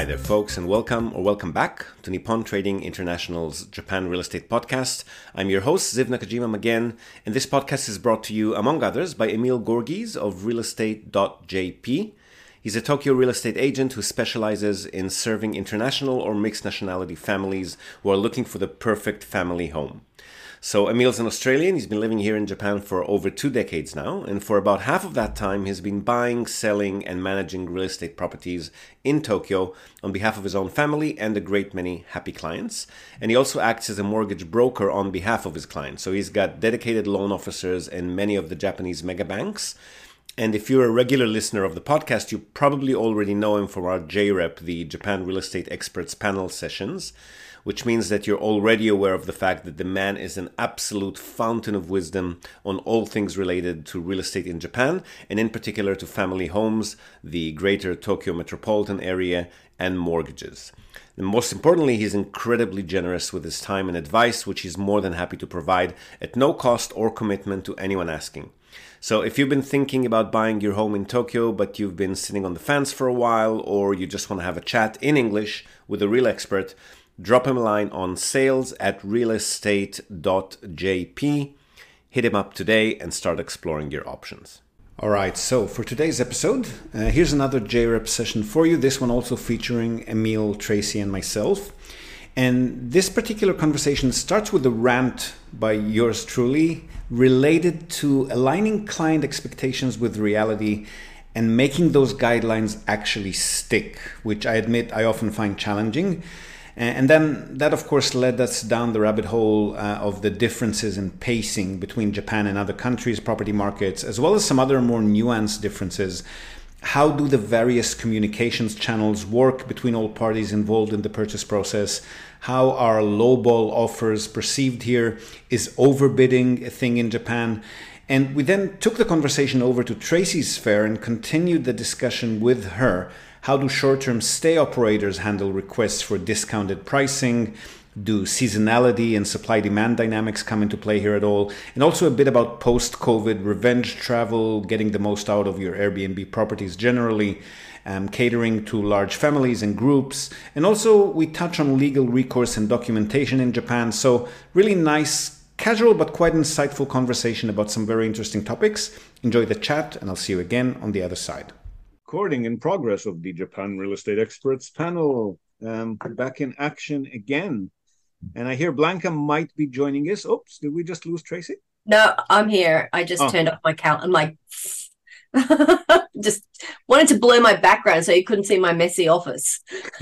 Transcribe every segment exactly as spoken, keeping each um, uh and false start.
Hi there, folks, and welcome or welcome back to Nippon Trading International's Japan Real Estate Podcast. I'm your host, Ziv Nakajima again, and this podcast is brought to you, among others, by Emil Gorgies of real estate dot j p. He's a Tokyo real estate agent who specializes in serving international or mixed nationality families who are looking for the perfect family home. So Emil's an Australian. He's been living here in Japan for over two decades now, and for about half of that time he's been buying, selling, and managing real estate properties in Tokyo on behalf of his own family and a great many happy clients. And he also acts as a mortgage broker on behalf of his clients. So he's got dedicated loan officers in many of the Japanese mega banks. And if you're a regular listener of the podcast, you probably already know him from our J R E P, the Japan Real Estate Experts Panel sessions, which means that you're already aware of the fact that the man is an absolute fountain of wisdom on all things related to real estate in Japan, and in particular to family homes, the greater Tokyo metropolitan area, and mortgages. And most importantly, he's incredibly generous with his time and advice, which he's more than happy to provide at no cost or commitment to anyone asking. So if you've been thinking about buying your home in Tokyo, but you've been sitting on the fence for a while, or you just want to have a chat in English with a real expert, drop him a line on sales at real estate dot j p. Hit him up today and start exploring your options. All right, so for today's episode, uh, here's another J R E P session for you. This one also featuring Emil, Tracy, and myself. And this particular conversation starts with a rant by yours truly related to aligning client expectations with reality and making those guidelines actually stick, which I admit I often find challenging. And then that, of course, led us down the rabbit hole uh, of the differences in pacing between Japan and other countries' property markets, as well as some other more nuanced differences. How do the various communications channels work between all parties involved in the purchase process? How are lowball offers perceived here? Is overbidding a thing in Japan? And we then took the conversation over to Tracy's sphere and continued the discussion with her. How do short-term stay operators handle requests for discounted pricing? Do seasonality and supply-demand dynamics come into play here at all? And also a bit about post-COVID revenge travel, getting the most out of your Airbnb properties generally, um, catering to large families and groups. And also we touch on legal recourse and documentation in Japan. So really nice, casual, but quite insightful conversation about some very interesting topics. Enjoy the chat, and I'll see you again on the other side. Recording in progress of the Japan Real Estate Experts Panel, um, back in action again. And I hear Blanca might be joining us. Oops, did we just lose Tracy? No, I'm here. I just oh. turned off my count. I'm like, just wanted to blur my background so you couldn't see my messy office.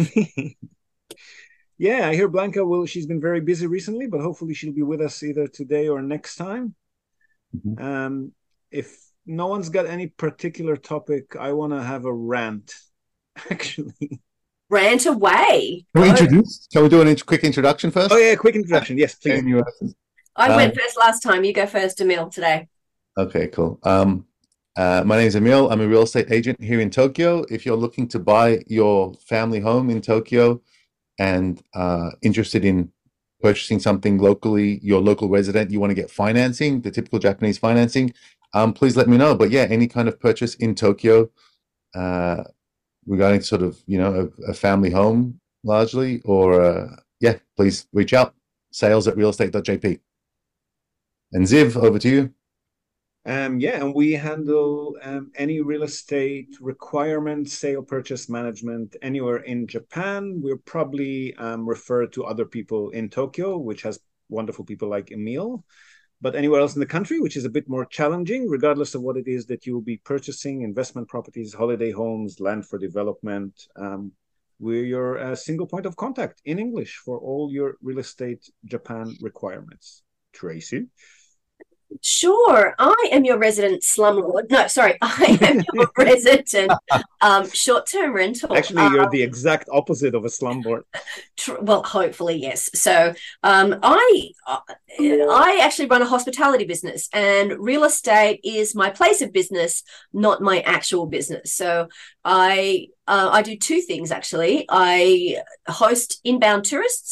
Yeah, I hear Blanca will. She's been very busy recently, but hopefully she'll be with us either today or next time. Mm-hmm. Um, if no one's got any particular topic, I want to have a rant, actually. Rant away. Can we introduce? Shall we do a quick introduction first? Oh, yeah, quick introduction. Yes, please. I um, went first last time. You go first, Emil, today. Okay, cool. Um, uh, my name is Emil. I'm a real estate agent here in Tokyo. If you're looking to buy your family home in Tokyo and uh, interested in purchasing something locally, your local resident, you want to get financing, the typical Japanese financing, Um, please let me know. But yeah, any kind of purchase in Tokyo uh, regarding sort of, you know, a, a family home largely, or uh, yeah, please reach out. Sales at real estate dot j p. And Ziv, over to you. Um, yeah, and we handle um, any real estate requirement, sale, purchase management anywhere in Japan. We're probably um, referred to other people in Tokyo, which has wonderful people like Emil. But anywhere else in the country, which is a bit more challenging, regardless of what it is that you will be purchasing, investment properties, holiday homes, land for development, um, we're your uh, single point of contact in English for all your real estate Japan requirements. Tracy? Sure. I am your resident slumlord. No, sorry. I am your resident um, short-term rental. Actually, you're um, the exact opposite of a slumlord. Tr- well, hopefully, yes. So um, I, I actually run a hospitality business, and real estate is my place of business, not my actual business. So I, uh, I do two things, actually. I host inbound tourists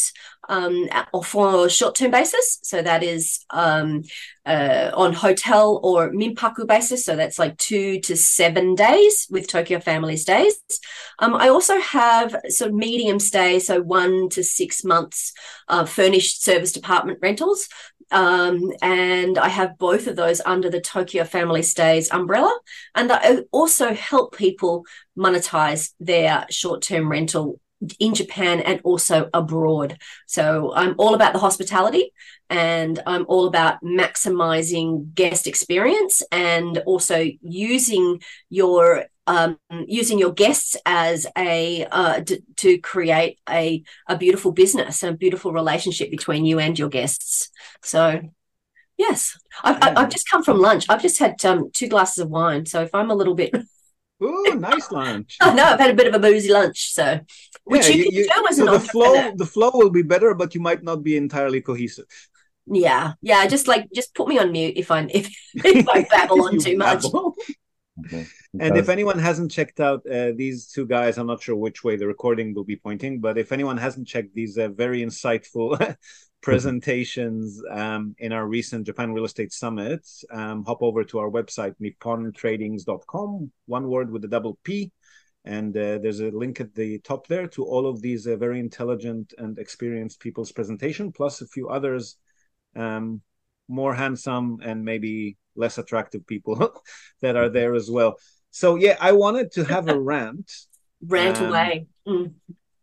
um, for a short-term basis. So that is um, uh, on hotel or minpaku basis. So that's like two to seven days with Tokyo Family Stays. Um, I also have sort of medium stay, so one to six months uh, furnished service department rentals. Um, and I have both of those under the Tokyo Family Stays umbrella. And I also help people monetize their short-term rental in Japan and also abroad. So I'm all about the hospitality, and I'm all about maximizing guest experience and also using your um, using your guests as a uh, d- to create a a beautiful business and a beautiful relationship between you and your guests. So yes, I've, Yeah. I've just come from lunch. I've just had um, two glasses of wine. So if I'm a little bit Ooh, nice lunch. I know I've had a bit of a boozy lunch, so which Yeah, you, you- can you- do as so an the entrepreneur. flow, the flow will be better, but you might not be entirely cohesive. Yeah, yeah. Just like just put me on mute if I if if I babble on You too much. babble. Okay. And if Because- anyone hasn't checked out uh, these two guys, I'm not sure which way the recording will be pointing, but if anyone hasn't checked these uh, very insightful presentations um, in our recent Japan Real Estate Summit, um, hop over to our website, nippon tradings dot com, one word with a double P. And uh, there's a link at the top there to all of these uh, very intelligent and experienced people's presentation, plus a few others, um, more handsome and maybe less attractive people that are there as well. So yeah, I wanted to have a rant. Rant Um, away. Mm.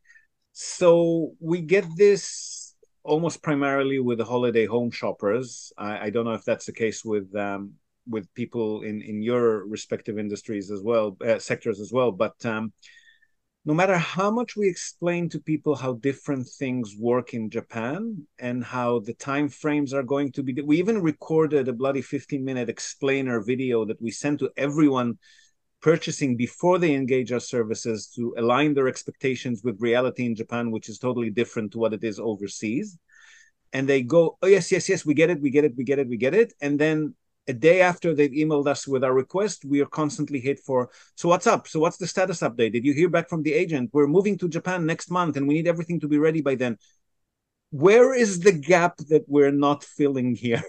So we get this almost primarily with the holiday home shoppers. I, I don't know if that's the case with um, with people in, in your respective industries as well, uh, sectors as well. But um, no matter how much we explain to people how different things work in Japan and how the time frames are going to be, we even recorded a bloody fifteen minute explainer video that we sent to everyone purchasing before they engage our services to align their expectations with reality in Japan, which is totally different to what it is overseas. And they go, oh, yes, yes, yes, we get it, we get it, we get it, we get it. And then a day after they've emailed us with our request, we are constantly hit for, so what's up? So what's the status update? Did you hear back from the agent? We're moving to Japan next month and we need everything to be ready by then. Where is the gap that we're not filling here?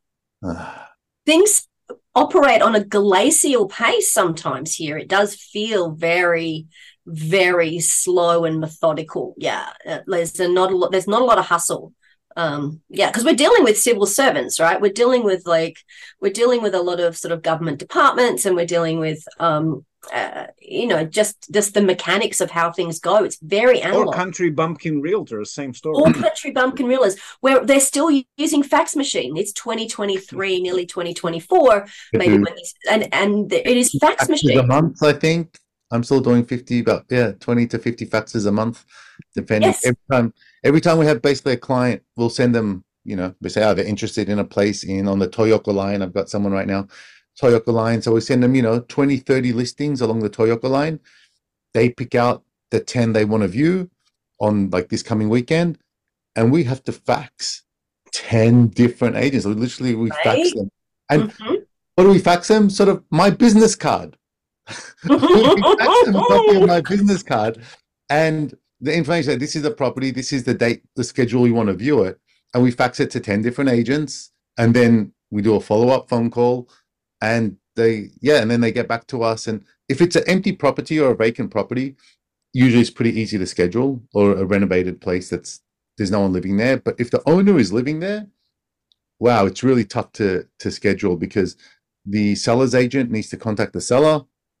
Things operate on a glacial pace sometimes here. It does feel very, very slow and methodical. Yeah, uh, there's a not a lot. There's not a lot of hustle. Um, yeah, because we're dealing with civil servants, right? We're dealing with like we're dealing with a lot of sort of government departments, and we're dealing with um, uh, you know, just just the mechanics of how things go. It's very analog. Or country bumpkin realtors, same story. All country bumpkin realtors, where they're still using fax machine. It's twenty twenty-three, nearly twenty twenty-four, maybe when these, and and it is fax faxes machine. a month, I think. I'm still doing fifty, about yeah, twenty to fifty faxes a month, depending. Yes. Every time, every time we have basically a client, we'll send them. You know, we say, oh, they're interested in a place in on the Toyoko line. I've got someone right now, Toyoko line. So we send them, you know, twenty, thirty listings along the Toyoko line. They pick out the ten they want to view on like this coming weekend, and we have to fax ten different agents. So literally, we fax Right. them. And Mhm. what do we fax them? Sort of my business card. We fax them a copy of my business card and the information that this is the property, this is the date, the schedule you want to view it, and we fax it to ten different agents, and then we do a follow-up phone call, and they yeah, and then they get back to us. And if it's an empty property or a vacant property, usually it's pretty easy to schedule, or a renovated place that's there's no one living there. But if the owner is living there, wow, it's really tough to to schedule because the seller's agent needs to contact the seller,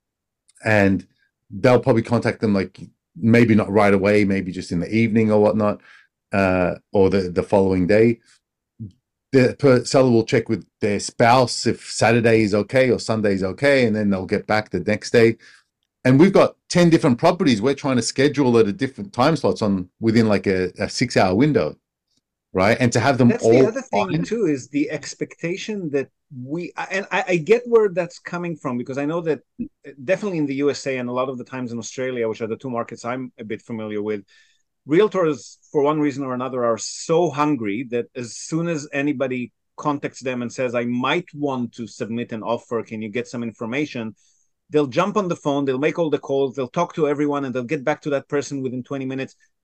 and they'll probably contact them like maybe not right away, maybe just in the evening or whatnot, uh, or the, the following day. The per- seller will check with their spouse if Saturday is okay or Sunday is okay, and then they'll get back the next day. And we've got ten different properties we're trying to schedule at a different time slots on within like a, a six hour window, right? And to have them That's all the other thing fine- too, is the expectation that we, and I, I get where that's coming from, because I know that definitely in the U S A and a lot of the times in Australia, which are the two markets I'm a bit familiar with, realtors for one reason or another are so hungry that as soon as anybody contacts them and says, I might want to submit an offer, can you get some information? They'll jump on the phone, they'll make all the calls, they'll talk to everyone, and they'll get back to that person within twenty minutes.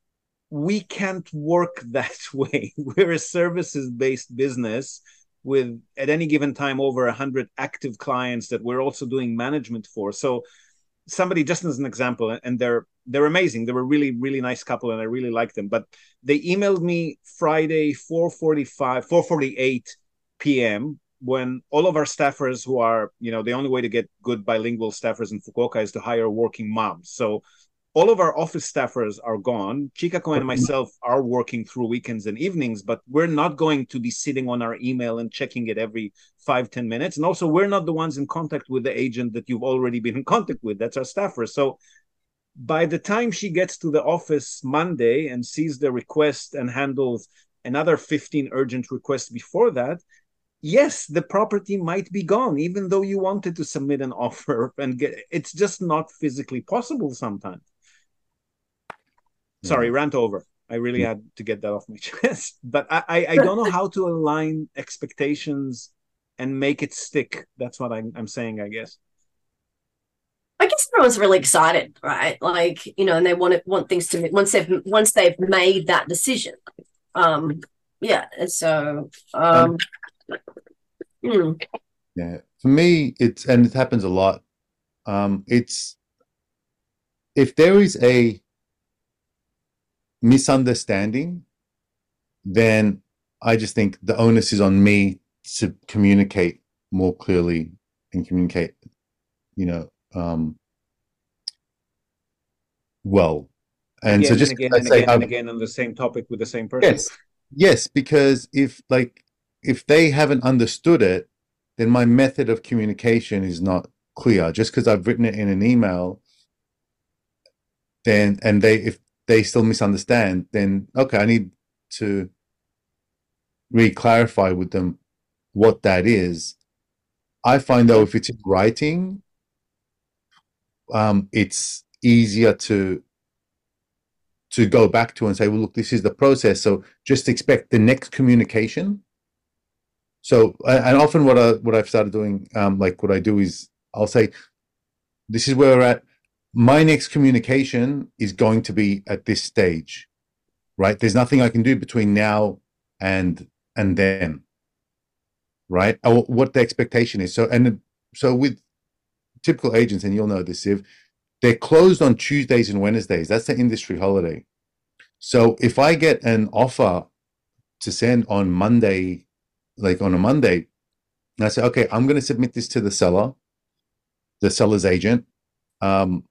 we can't work that way. We're a services-based business with, at any given time, over one hundred active clients that we're also doing management for. So somebody, just as an example, and they're they're amazing. They were really, really nice couple, and I really like them. But they emailed me Friday, four forty-five, four forty-eight p.m., when all of our staffers, who are, you know, the only way to get good bilingual staffers in Fukuoka is to hire working moms. So all of our office staffers are gone. Chikako and myself are working through weekends and evenings, but we're not going to be sitting on our email and checking it every five, ten minutes. And also, we're not the ones in contact with the agent that you've already been in contact with. That's our staffer. So by the time she gets to the office Monday and sees the request and handles another fifteen urgent requests before that, yes, the property might be gone, even though you wanted to submit an offer and get, it's just not physically possible sometimes. Sorry, mm-hmm. Rant over. I really had to get that off my chest. But I, I, I don't know how to align expectations and make it stick. That's what I'm, I'm saying, I guess. I guess everyone's really excited, right? Like, you know, and they want it, want things to, once they've once they've made that decision. Um, yeah, and so um, um mm. yeah, for me, it's, and it happens a lot. Um, it's, if there is a misunderstanding, then I just think the onus is on me to communicate more clearly and communicate, you know, um, well. And again, so just and again I and say, again and again on the same topic with the same person. Yes, yes, because if like if they haven't understood it, then my method of communication is not clear. Just because I've written it in an email, then and they if they still misunderstand, then okay, I need to re-clarify with them what that is. I find though, if it's in writing, um, it's easier to to go back to and say, well, look, this is the process. So just expect the next communication. So, and often what I what I've started doing, um, like what I do is I'll say, this is where we're at. My next communication is going to be at this stage, right? There's nothing I can do between now and and then, right? Or what the expectation is. So, and so with typical agents, and you'll know this, Siv, they're closed on Tuesdays and Wednesdays. That's the industry holiday. So if I get an offer to send on Monday, like on a Monday, and I say, okay, I'm going to submit this to the seller, the seller's agent. Um,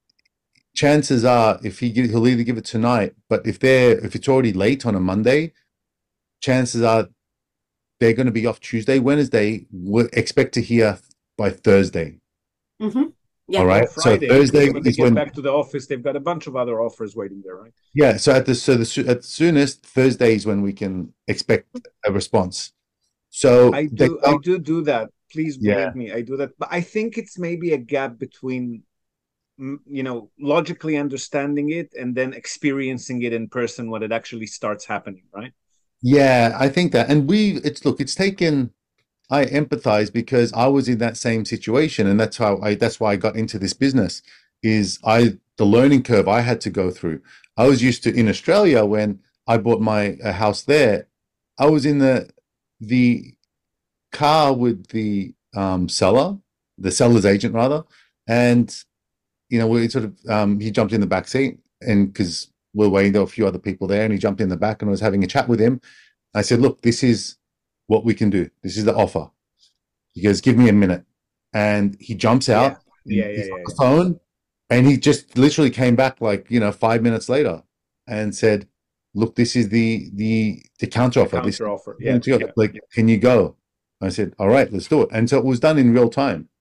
chances are, if he he'll either give it tonight, but if they're if it's already late on a Monday, chances are they're going to be off Tuesday, Wednesday. We'll expect to hear by Thursday. Mm-hmm. Yeah. All right. Friday, so Thursday when they is get when back to the office, they've got a bunch of other offers waiting there, right? Yeah. So at the so the at the soonest Thursday is when we can expect a response. So I do I do do that. Please believe Yeah. me, I do that. But I think it's maybe a gap between, you know, logically understanding it and then experiencing it in person when it actually starts happening, right? Yeah, I think that, and we it's look, it's taken. I empathize because I was in that same situation, and that's how I that's why I got into this business. Is I the learning curve I had to go through. I was used to in Australia when I bought my a house there. I was in the the car with the um, seller, the seller's agent rather, and you know we sort of um, he jumped in the back seat, and because we're waiting, there were a few other people there, and he jumped in the back, and I was having a chat with him. I said, "Look, this is what we can do. This is the offer." He goes, "Give me a minute," and he jumps out. Yeah, yeah, he's yeah, on yeah, the yeah. phone, and he just literally came back like you know five minutes later and said, "Look, this is the the the counter offer. This Counter offer. Yeah, yeah. yeah. Like, can you go?" I said, "All right, let's do it." And so it was done in real time.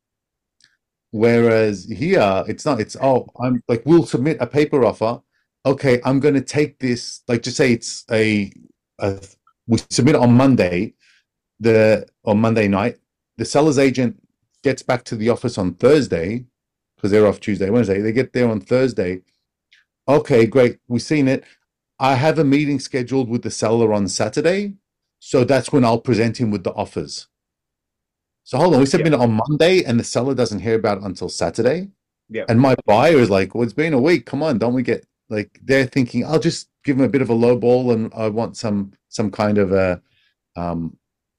Whereas here, it's not. It's oh, I'm like, we'll submit a paper offer. Okay, I'm going to take this. Like, just say it's a, a we submit it on Monday, the on Monday night. The seller's agent gets back to the office on Thursday because they're off Tuesday, Wednesday. They get there on Thursday. Okay, great. We've seen it. I have a meeting scheduled with the seller on Saturday, so that's when I'll present him with the offers. So hold on, we submit it on Monday, and the seller doesn't hear about it until Saturday. Yeah. And my buyer is like, "Well, it's been a week. Come on, don't we get like?" They're thinking, "I'll just give them a bit of a low ball, and I want some some kind of a um,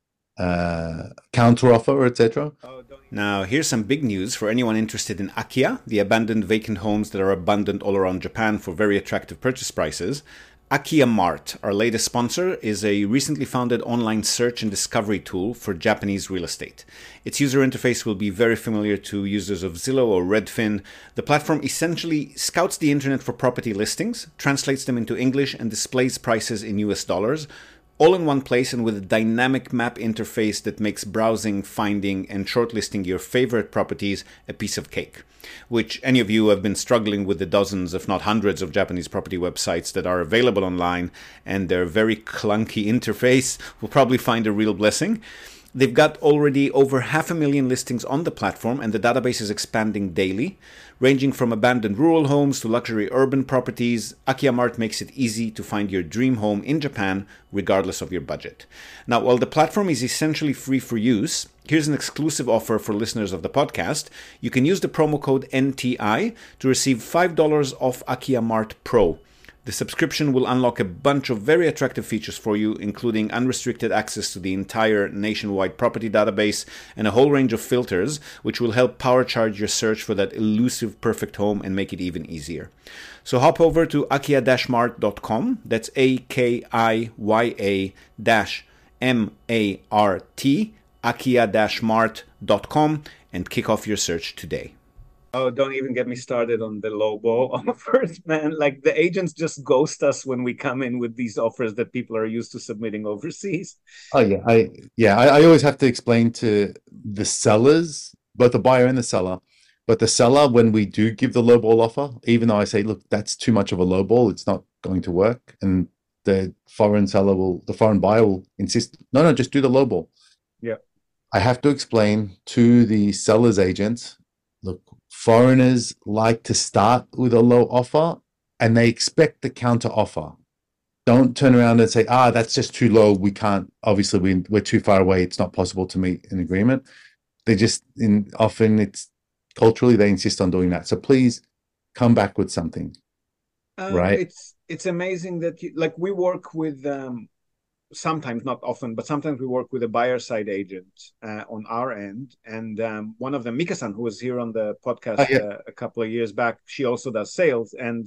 uh, counter offer, et cetera. Now, here's some big news for anyone interested in Akia, the abandoned vacant homes that are abundant all around Japan for very attractive purchase prices. Akia Mart, our latest sponsor, is a recently founded online search and discovery tool for Japanese real estate. Its user interface will be very familiar to users of Zillow or Redfin. The platform essentially scouts the internet for property listings, translates them into English, and displays prices in U S dollars, all in one place and with a dynamic map interface that makes browsing, finding, and shortlisting your favorite properties a piece of cake. Which any of you who have been struggling with the dozens, if not hundreds, of Japanese property websites that are available online and their very clunky interface will probably find a real blessing. They've got already over half a million listings on the platform, and the database is expanding daily. Ranging from abandoned rural homes to luxury urban properties, Akia Mart makes it easy to find your dream home in Japan, regardless of your budget. Now, while the platform is essentially free for use, here's an exclusive offer for listeners of the podcast. You can use the promo code N T I to receive five dollars off Akia Mart Pro. The subscription will unlock a bunch of very attractive features for you, including unrestricted access to the entire nationwide property database and a whole range of filters, which will help power charge your search for that elusive perfect home and make it even easier. So hop over to akia dash mart dot com, that's A K I Y A dash M A R T, akia dash mart dot com, and kick off your search today. Oh, don't even get me started on the low ball offers, man. Like the agents just ghost us when we come in with these offers that people are used to submitting overseas. Oh yeah, I yeah, I, I always have to explain to the sellers, both the buyer and the seller, but the seller, when we do give the low ball offer, even though I say, look, that's too much of a low ball, it's not going to work, and the foreign seller will, the foreign buyer will insist, no, no, just do the low ball. Yeah, I have to explain to the seller's agent, look, foreigners like to start with a low offer and they expect the counter offer. Don't turn around and say, ah, that's just too low. We can't, obviously we, we're too far away. It's not possible to meet an agreement. They just, in often it's culturally, they insist on doing that. So please come back with something, um, right? It's, it's amazing that you, like we work with, um, sometimes, not often, but sometimes we work with a buyer side agent uh, on our end. And um, one of them, Mika-san, who was here on the podcast oh, yeah. uh, a couple of years back, she also does sales. And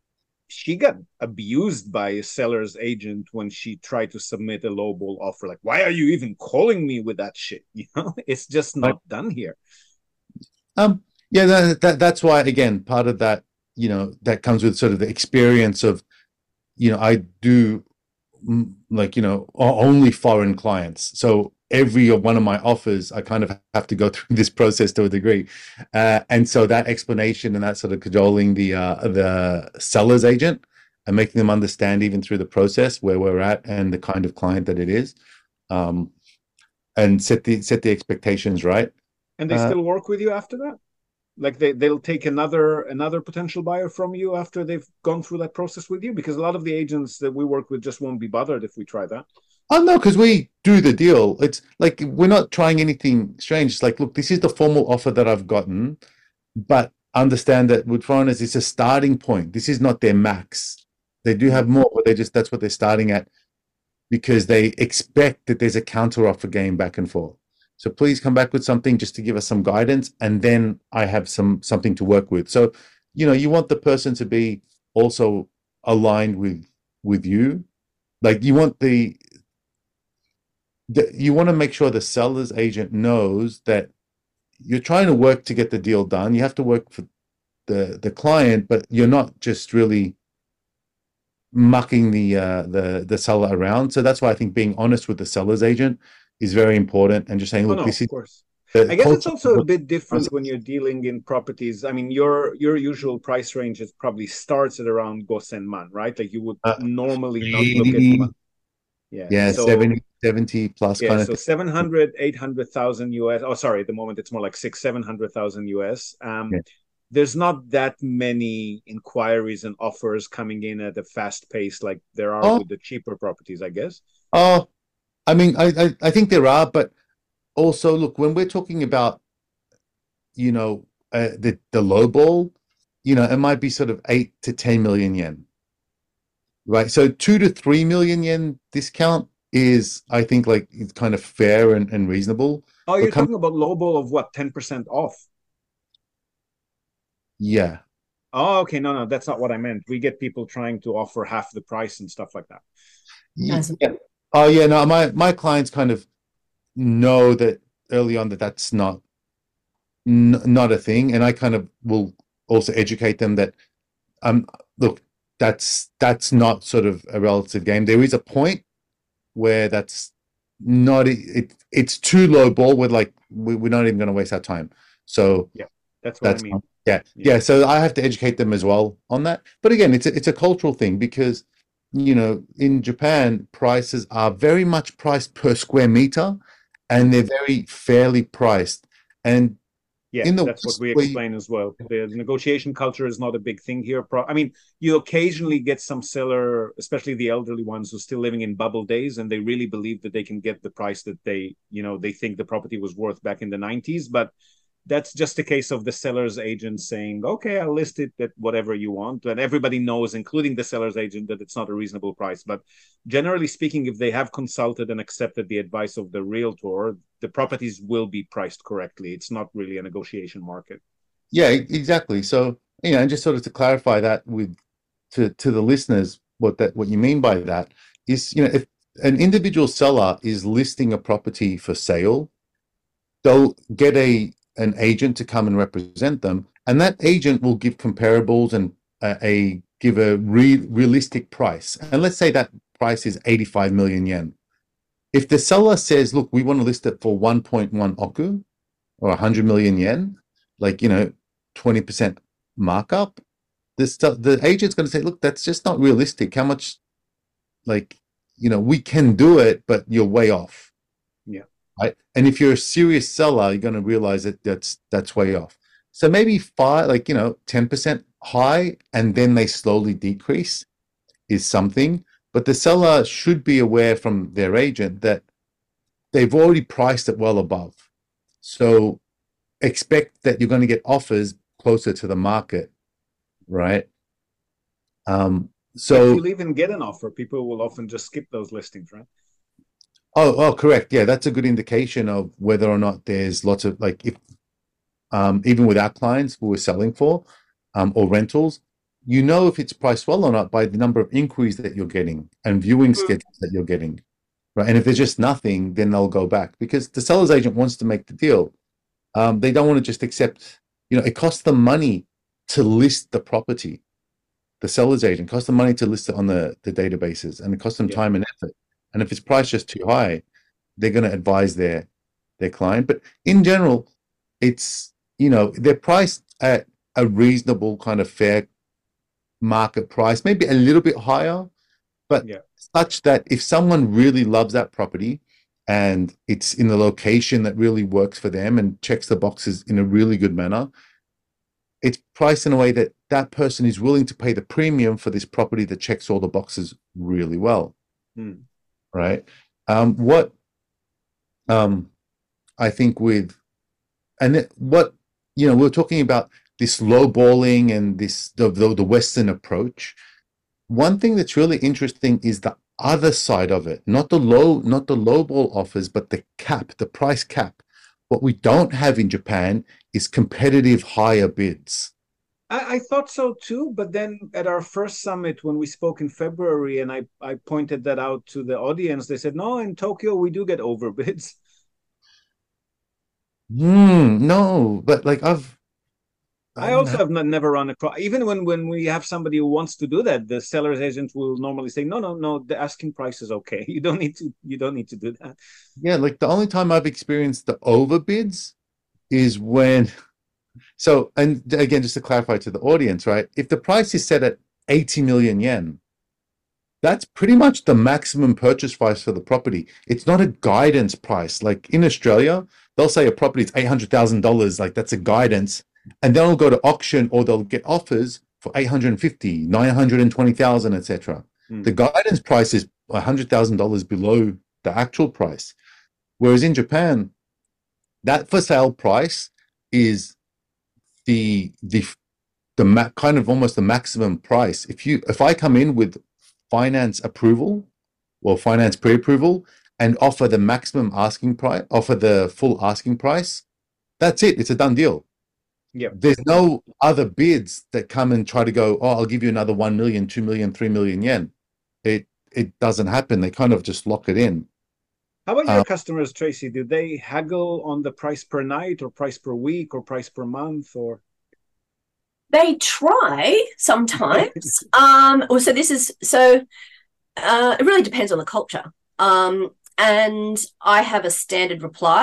she got abused by a seller's agent when she tried to submit a lowball offer. Like, why are you even calling me with that shit? You know, it's just not right. done here. Um, yeah, that, that that's why, again, part of that, you know, that comes with sort of the experience of, you know, I do like, you know, only foreign clients. So every one of my offers, I kind of have to go through this process to a degree. Uh, and so that explanation and that sort of cajoling the, uh, the seller's agent and making them understand even through the process where we're at and the kind of client that it is, um, and set the, set the expectations right. And they uh, still work with you after that? Like they, they'll take another another potential buyer from you after they've gone through that process with you? Because a lot of the agents that we work with just won't be bothered if we try that. Oh, no, because we do the deal. It's like we're not trying anything strange. It's like, look, this is the formal offer that I've gotten, but understand that with foreigners, it's a starting point. This is not their max. They do have more, but they just, that's what they're starting at because they expect that there's a counter offer game back and forth. So please come back with something just to give us some guidance, and then I have some something to work with. So, you know, you want the person to be also aligned with with you. Like you want the, the you want to make sure the seller's agent knows that you're trying to work to get the deal done. You have to work for the the client, but you're not just really mucking the uh, the the seller around. So that's why I think being honest with the seller's agent is very important, and just saying, look, oh, no, this is. Of course. I guess it's also a bit different when you're dealing in properties. I mean, your your usual price range is probably starts at around gosen man, right? Like you would uh, normally not look at. Yeah, yeah, so, seventy, seventy plus. Yeah, kind so of seven hundred, eight hundred thousand U S. Oh, sorry, at the moment it's more like six, seven hundred thousand U S. Um, yeah. There's not that many inquiries and offers coming in at a fast pace like there are oh. with the cheaper properties, I guess. Oh. I mean, I, I, I think there are, but also, look, when we're talking about, you know, uh, the, the low ball, you know, it might be sort of eight to ten million yen. right? So two to three million yen discount is, I think, like it's kind of fair and, and reasonable. Oh, But you're come, talking about lowball of what, ten percent off? yeah, Oh, okay. No, no, that's not what I meant. We get people trying to offer half the price and stuff like that. Ye- As- yeah. Oh yeah, no, my my clients kind of know that early on that that's not n not a thing, and I kind of will also educate them that um look, that's that's not sort of a relative game. There is a point where that's not it, it it's too low ball. We're like we, we're not even going to waste our time. So Yeah, that's what I that's mean. yeah, Yeah. yeah. So I have to educate them as well on that. But again, it's a, it's a cultural thing because you know in Japan prices are very much priced per square meter, and they're very fairly priced. And Yeah, in the that's what West, we where you, explain as well. The negotiation culture is not a big thing here. Pro- I mean, you occasionally get some seller, especially the elderly ones who are still living in bubble days, and they really believe that they can get the price that they, you know, they think the property was worth back in the nineties. But that's just a case of the seller's agent saying, okay, I'll list it at whatever you want. And everybody knows, including the seller's agent, that it's not a reasonable price. But generally speaking, if they have consulted and accepted the advice of the realtor, the properties will be priced correctly. It's not really a negotiation market. yeah, e- exactly. So you know, and just sort of to clarify that with to to the listeners, what that what you mean by that is, you know, if an individual seller is listing a property for sale, they'll get a an agent to come and represent them, and that agent will give comparables and a, a give a re, realistic price. And let's say that price is eighty-five million yen. If the seller says, "Look, we want to list it for one point one oku or one hundred million yen," like you know, twenty percent markup, this the agent's going to say, "Look, that's just not realistic. How much? Like, you know, we can do it, but you're way off." Yeah. Right? And if you're a serious seller, you're going to realize that that's that's way off. So maybe five, like you know, ten percent high, and then they slowly decrease is something. But the seller should be aware from their agent that they've already priced it well above. So expect that you're going to get offers closer to the market, right? Um, But if so you'll even get an offer, people will often just skip those listings, right? oh, oh, correct. Yeah, that's a good indication of whether or not there's lots of like if um, even with our clients who we're selling for um, or rentals, you know if it's priced well or not by the number of inquiries that you're getting and viewing schedules that you're getting, right? And if there's just nothing, then they'll go back because the seller's agent wants to make the deal. Um, they don't want to just accept, you know, it costs them money to list the property. The seller's agent costs them money to list it on the, the databases, and it costs them Yeah. time and effort. And if it's priced just too high, they're going to advise their their client. But in general, it's you know they're priced at a reasonable kind of fair market price, maybe a little bit higher, but Yeah. such that if someone really loves that property and it's in the location that really works for them and checks the boxes in a really good manner, it's priced in a way that that person is willing to pay the premium for this property that checks all the boxes really well. Hmm. Right? Um, what um, I think with, and it, what, you know, we're talking about this low balling and this, the, the, the Western approach. One thing that's really interesting is the other side of it, not the low, not the low ball offers, but the cap, the price cap. What we don't have in Japan is competitive higher bids. I, I thought so too, but then at our first summit when we spoke in February and I, I pointed that out to the audience, they said, no, in Tokyo we do get overbids. Hmm, no, but like I've, I I'm, also have not, never run across, even when, when we have somebody who wants to do that, the seller's agent will normally say, no, no, no, the asking price is okay. You don't need to, you don't need to do that. yeah, like the only time I've experienced the overbids is when, so, and again, just to clarify to the audience, right? If the price is set at eighty million yen, that's pretty much the maximum purchase price for the property. It's not a guidance price. Like in Australia, they'll say a property is eight hundred thousand dollars, like that's a guidance. And then they'll go to auction or they'll get offers for eight hundred fifty, nine hundred twenty thousand, et cetera. Hmm. The guidance price is one hundred thousand dollars below the actual price. Whereas in Japan, that for sale price is the the the ma- kind of almost the maximum price. If you if I come in with finance approval or finance pre-approval and offer the maximum asking price, offer the full asking price, that's it. It's a done deal. Yeah. There's no other bids that come and try to go, oh, I'll give you another one million, two million, three million yen. It it doesn't happen. They kind of just lock it in. How about your Um, customers, Tracy? Do they haggle on the price per night or price per week or price per month or? They try sometimes. um, well, so this is so. Uh, it really depends on the culture. Um, and I have a standard reply.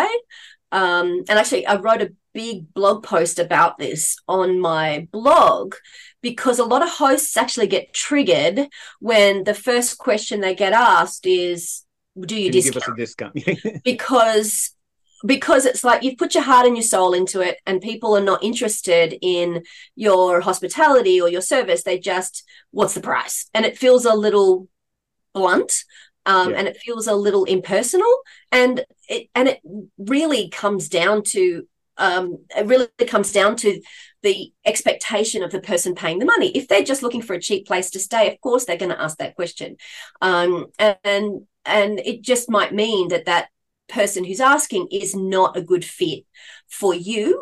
Um, and actually, I wrote a big blog post about this on my blog because a lot of hosts actually get triggered when the first question they get asked is, "Do you Can you discount?" give us a discount? because because it's like you've put your heart and your soul into it and people are not interested in your hospitality or your service. They just, what's the price? And it feels a little blunt. Um, Yeah. and it feels a little impersonal, and it and it really comes down to um, it really comes down to the expectation of the person paying the money. If they're just looking for a cheap place to stay, of course they're going to ask that question, um, and and it just might mean that that person who's asking is not a good fit for you,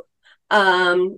um,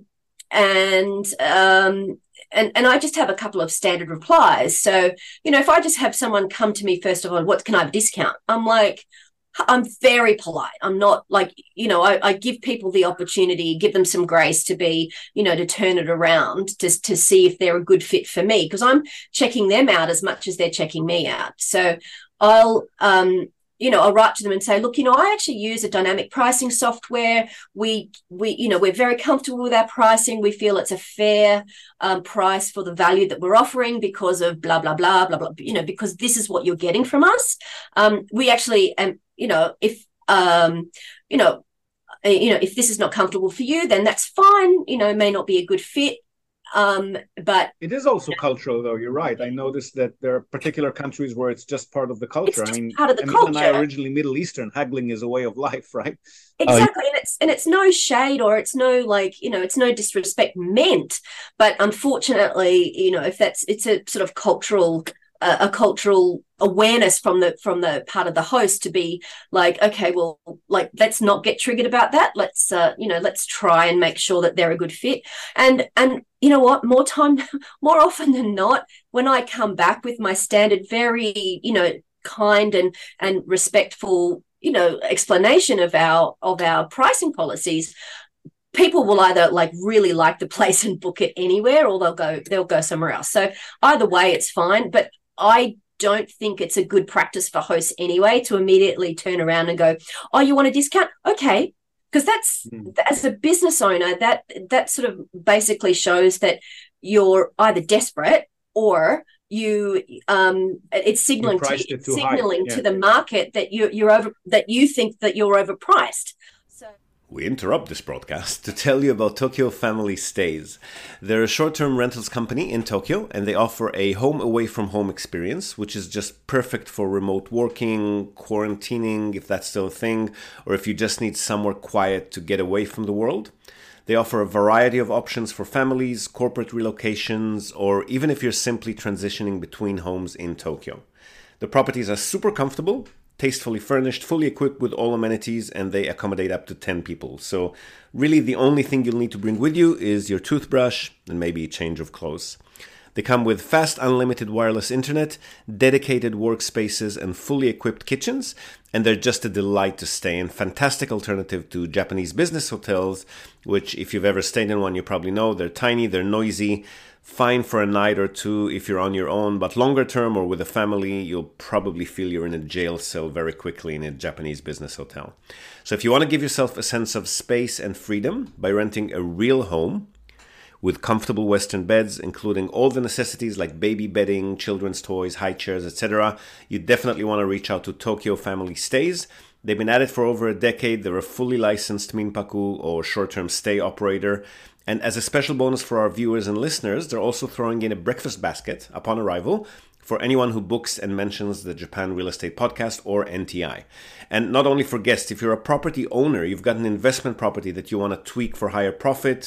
and um, And, and I just have a couple of standard replies. So, you know, if I just have someone come to me, first of all, what can I have a discount? I'm like, I'm very polite. I'm not like, you know, I, I give people the opportunity, give them some grace to be, you know, to turn it around, just to see if they're a good fit for me, because I'm checking them out as much as they're checking me out. So I'll, um, you know, I'll write to them and say, look, you know, I actually use a dynamic pricing software. We, we, you know, we're very comfortable with our pricing. We feel it's a fair um, price for the value that we're offering because of blah, blah, blah, blah, blah, you know, because this is what you're getting from us. Um, we actually, um, you know, if, um, you know, uh, you know, if this is not comfortable for you, then that's fine. You know, it may not be a good fit. Um, but it is also cultural, though. You're right. I noticed that there are particular countries where it's just part of the culture. It's I just mean, part of the Emil and I are culture. originally Middle Eastern. Haggling is a way of life, right? Exactly. And it's and it's no shade or it's no like, you know, it's no disrespect meant. But unfortunately, you know, if that's it's a sort of cultural uh, a cultural awareness from the from the part of the host to be like, okay, well, like let's not get triggered about that. Let's uh, you know, let's try and make sure that they're a good fit. And and you know what, more time, more often than not, when I come back with my standard, very, you know, kind and and respectful, you know, explanation of our of our pricing policies, people will either like really like the place and book it anywhere, or they'll go they'll go somewhere else. So either way, it's fine. But I don't think it's a good practice for hosts anyway to immediately turn around and go, oh, you want a discount? Okay. Because that's, mm. as a business owner, that that sort of basically shows that you're either desperate or you um it's signaling to, it signaling yeah. to the market that you you're over that you think that you're overpriced. So we interrupt this broadcast to tell you about Tokyo Family Stays. They're a short-term rentals company in Tokyo, and they offer a home away from home experience, which is just perfect for remote working, quarantining, if that's still a thing, or if you just need somewhere quiet to get away from the world. They offer a variety of options for families, corporate relocations, or even if you're simply transitioning between homes in Tokyo. The properties are super comfortable, tastefully furnished, fully equipped with all amenities, and they accommodate up to ten people. So really the only thing you'll need to bring with you is your toothbrush and maybe a change of clothes. They come with fast unlimited wireless internet, dedicated workspaces, and fully equipped kitchens, and they're just a delight to stay in. Fantastic alternative to Japanese business hotels, which if you've ever stayed in one, you probably know they're tiny, they're noisy, fine for a night or two if you're on your own, but longer term or with a family, you'll probably feel you're in a jail cell very quickly in a Japanese business hotel. So if you want to give yourself a sense of space and freedom by renting a real home with comfortable Western beds, including all the necessities like baby bedding, children's toys, high chairs, et cetera, you definitely want to reach out to Tokyo Family Stays. They've been at it for over a decade. They're a fully licensed minpaku or short-term stay operator. And as a special bonus for our viewers and listeners, they're also throwing in a breakfast basket upon arrival for anyone who books and mentions the Japan Real Estate Podcast or N T I. And not only for guests, if you're a property owner, you've got an investment property that you want to tweak for higher profit,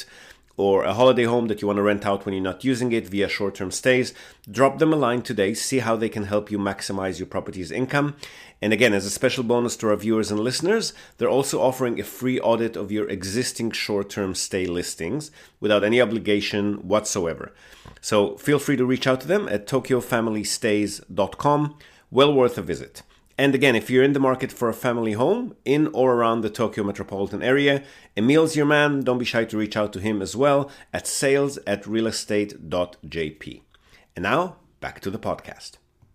or a holiday home that you want to rent out when you're not using it via short-term stays, drop them a line today, see how they can help you maximize your property's income. And again, as a special bonus to our viewers and listeners, they're also offering a free audit of your existing short-term stay listings without any obligation whatsoever. So feel free to reach out to them at tokyo family stays dot com. Well worth a visit. And again, if you're in the market for a family home in or around the Tokyo metropolitan area, Emil's your man. Don't be shy to reach out to him as well at sales at realestate dot j p. And now, back to the podcast.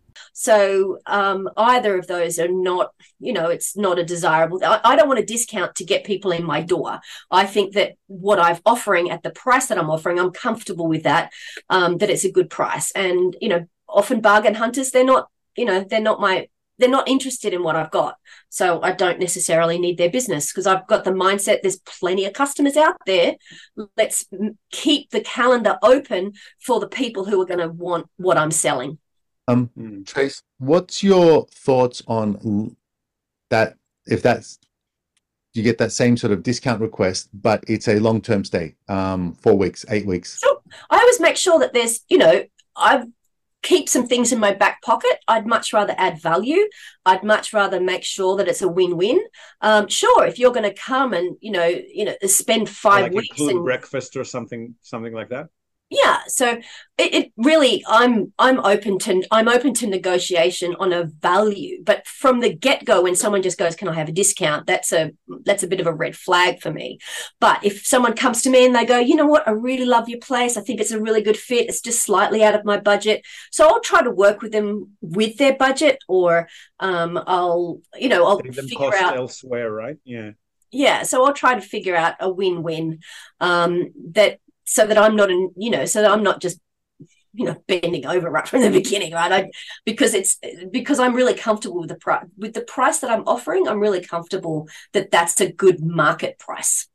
So um, either of those are not, you know, it's not a desirable. I, I don't want a discount to get people in my door. I think that what I'm offering at the price that I'm offering, I'm comfortable with that, um, that it's a good price. And, you know, often bargain hunters, they're not, you know, they're not my, they're not interested in what I've got. So I don't necessarily need their business because I've got the mindset there's plenty of customers out there. Let's keep the calendar open for the people who are going to want what I'm selling. Um, mm. Trace, what's your thoughts on that? If that's, you get that same sort of discount request, but it's a long-term stay, um, four weeks, eight weeks. Sure. I always make sure that there's, you know, I keep some things in my back pocket. I'd much rather add value. I'd much rather make sure that it's a win-win. Um, sure, if you're going to come and, you know, you know, spend five like weeks and breakfast or something, something like that. Yeah, so it, it really, I'm I'm open to I'm open to negotiation on a value, but from the get-go, when someone just goes, "Can I have a discount?" That's a that's a bit of a red flag for me. But if someone comes to me and they go, "You know what? I really love your place. I think it's a really good fit. It's just slightly out of my budget," so I'll try to work with them with their budget, or um, I'll you know I'll Save them figure cost out elsewhere, right? Yeah, yeah. So I'll try to figure out a win-win um, that. So that I'm not, in, you know, so that I'm not just, you know, bending over right from the beginning, right? I, because it's because I'm really comfortable with the price, with the price that I'm offering. I'm really comfortable that that's a good market price.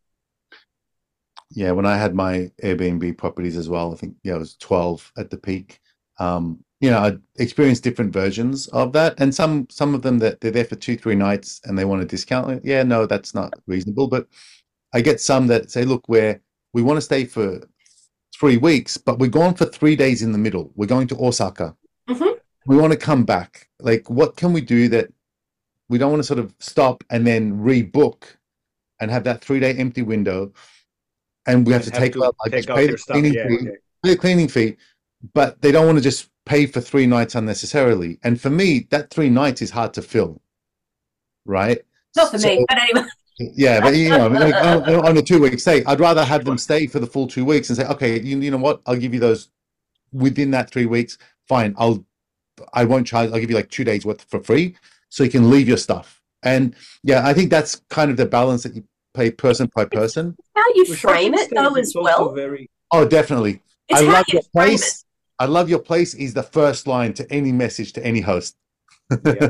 Yeah, when I had my Airbnb properties as well, I think yeah, it was twelve at the peak. Um, you know, I experienced different versions of that, and some some of them that they're there for two, three nights and they want a discount. Yeah, no, that's not reasonable. But I get some that say, look, we're we want to stay for three weeks, but we're gone for three days in the middle. We're going to Osaka. Mm-hmm. We want to come back. Like, what can we do that we don't want to sort of stop and then rebook and have that three-day empty window, and we have to have take to out like take pay your the stuff. cleaning Yeah, fee, okay. pay the cleaning fee, but they don't want to just pay for three nights unnecessarily. And for me, that three nights is hard to fill, right? Not for So, me, but anyway. Yeah, but you know, like, on, on a two-week stay, I'd rather have them stay for the full two weeks and say, okay, you, you know what? I'll give you those within that three weeks. Fine, I'll, I won't charge. I'll give you like two days worth for free, so you can leave your stuff. And yeah, I think that's kind of the balance that you pay person by person. How you Well, frame it, short-term though, stays as is also well. Very... Oh, definitely. It's I how love you your frame place. I love your place is the first line to any message to any host. Yeah.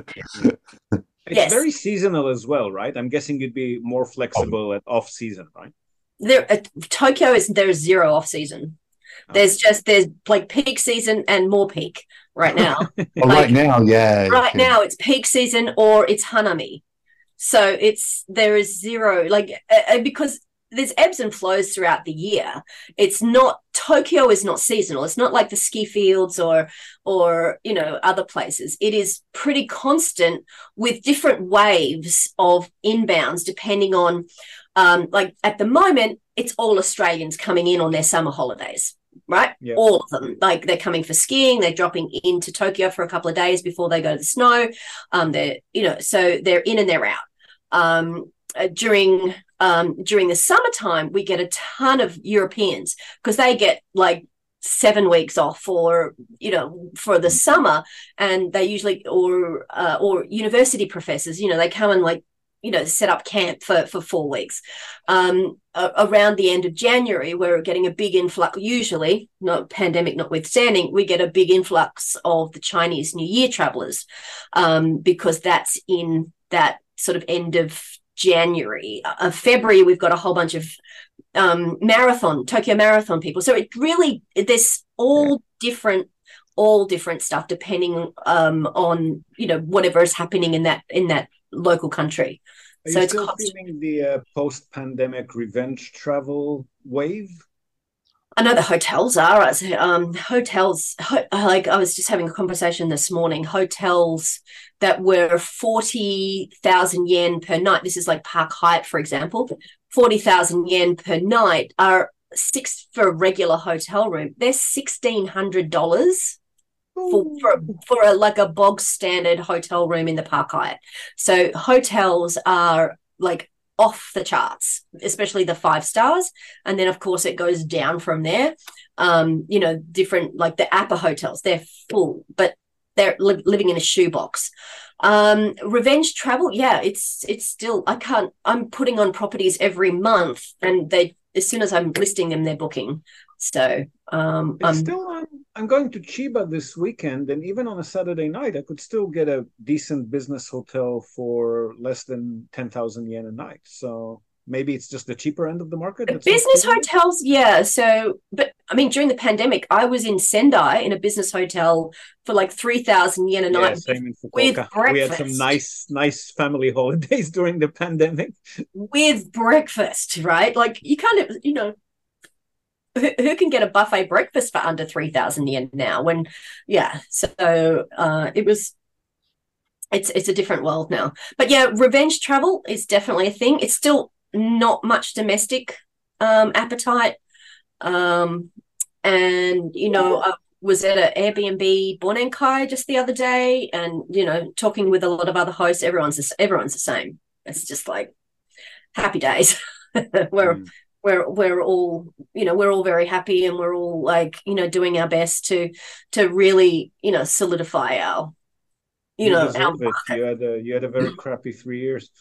It's Yes. very seasonal as well, right? I'm guessing you'd be more flexible at off season, right? There, uh, Tokyo is there's zero off season. There's just there's like peak season and more peak right now. Oh, Like, right now, yeah. right yeah. now it's peak season or it's hanami, so it's there is zero like uh, because there's ebbs and flows throughout the year. It's not Tokyo is not seasonal. It's not like the ski fields or or you know other places. It is pretty constant with different waves of inbounds depending on um, like at the moment it's all Australians coming in on their summer holidays. Right? Yeah. All of them. Like they're coming for skiing, they're dropping into Tokyo for a couple of days before they go to the snow. Um, they're, you know, so they're in and they're out. Um, uh, during um, during the summertime, we get a ton of Europeans because they get like seven weeks off for, you know, for the summer, and they usually or uh, or university professors, you know, they come and like you know, set up camp for, for four weeks. Um, uh, around the end of January, we're getting a big influx, usually, not pandemic notwithstanding, we get a big influx of the Chinese New Year travelers um, because that's in that sort of end of January. Uh, February, we've got a whole bunch of um, marathon, Tokyo Marathon people. So it really, there's all different all different stuff depending um, on, you know, whatever is happening in that in that local country. Are so you it's still constant. feeling the uh, post-pandemic revenge travel wave? I know the hotels are. As um, hotels, ho- like I was just having a conversation this morning. Hotels that were forty thousand yen per night. This is like Park Hyatt, for example. Forty thousand yen per night are six for a regular hotel room. They're sixteen hundred dollars for for for a like a bog standard hotel room in the Park Hyatt. So hotels are like off the charts, especially the five stars. And then, of course, it goes down from there. Um, you know, different, like the Appa hotels, they're full, but they're li- living in a shoebox. Um, revenge travel, yeah, it's it's still, I can't, I'm putting on properties every month, and they, as soon as I'm listing them, they're booking. So um, It's I'm still I'm, I'm going to Chiba this weekend, and even on a Saturday night, I could still get a decent business hotel for less than ten thousand yen a night. So maybe it's just the cheaper end of the market. That's business hotels, yeah. So, but I mean, during the pandemic, I was in Sendai in a business hotel for like three thousand yen a Yeah, night same in with Fukuoka. breakfast. We had some nice, nice family holidays during the pandemic. With breakfast, right? Like you kind of, you know, who, who can get a buffet breakfast for under three thousand yen now? When, yeah. So uh, it was. It's it's a different world now. But yeah, revenge travel is definitely a thing. It's still not much domestic um, appetite. Um, and, you know, I was at an Airbnb Bonenkai just the other day, and, you know, talking with a lot of other hosts, everyone's, everyone's the same. It's just like happy days. we're, mm. we're, we're all, you know, we're all very happy, and we're all like, you know, doing our best to, to really, you know, solidify our, you, you know, our it. You had a, you had a very crappy three years.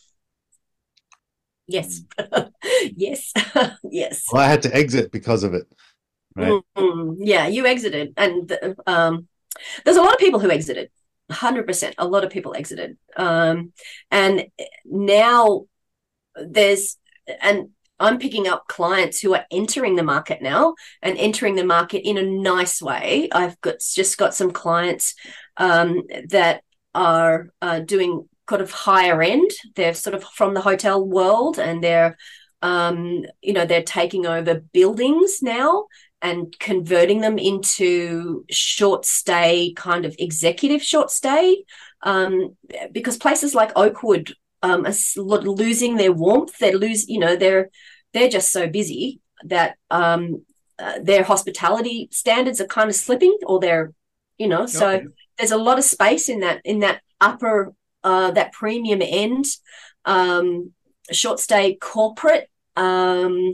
Yes. yes. yes. Well, I had to exit because of it. Right. Mm-hmm. Yeah, you exited. And um, there's a lot of people who exited. one hundred percent. A lot of people exited. Um, and now there's, and I'm picking up clients who are entering the market now, and entering the market in a nice way. I've got just got some clients um, that are uh, doing kind of higher end. They're sort of from the hotel world, and they're, um, you know, they're taking over buildings now and converting them into short stay, kind of executive short stay, um, because places like Oakwood um, are losing their warmth. They lose, you know, they're they're just so busy that um, uh, their hospitality standards are kind of slipping, or they're, you know, so okay. There's a lot of space in that in that upper. Uh, that premium end, um, short stay corporate, um,